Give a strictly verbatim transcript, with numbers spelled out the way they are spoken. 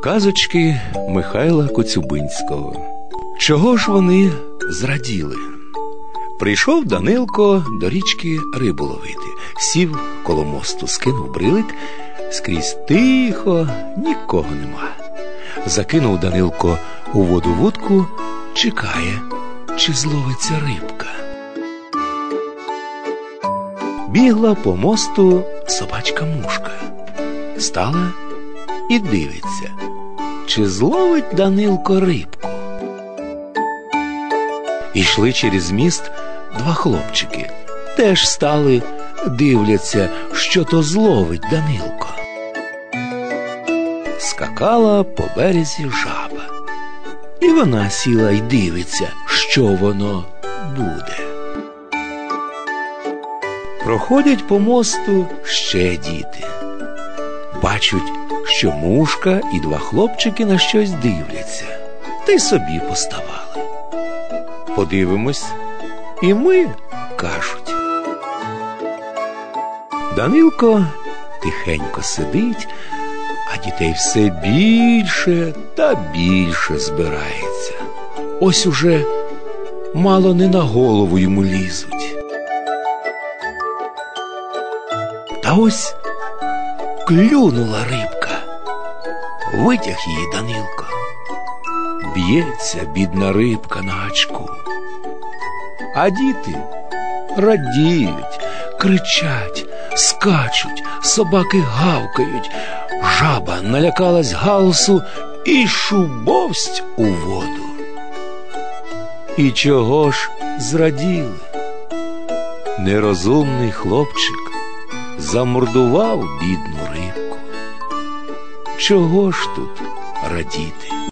Казочки Михайла Коцюбинського. Чого ж вони зраділи? Прийшов Данилко до річки рибу ловити. Сів коло мосту, скинув брилик, скрізь тихо, нікого нема. Закинув Данилко у воду вудку, чекає, чи зловиться рибка. Бігла по мосту собачка-мушка. Стала і дивиться, чи зловить Данилко рибку. Ішли через міст два хлопчики. Теж стали, дивляться, що то зловить Данилко. Скакала по березі жаба. І вона сіла й дивиться, що воно буде. Проходять по мосту ще діти. Бачать, що мушка і два хлопчики на щось дивляться, та й собі поставали. Подивимось і ми, кажуть. Данилко тихенько сидить, а дітей все більше та більше збирається. Ось уже мало не на голову йому лізуть. Та ось клюнула рибка. Витяг її Данилко. Б'ється бідна рибка на гачку. А діти радіють, кричать, скачуть, собаки гавкають. Жаба налякалась галсу і шубовсть у воду. І чого ж зраділи? Нерозумний хлопчик замордував бідну рибку. Чого ж тут радіти?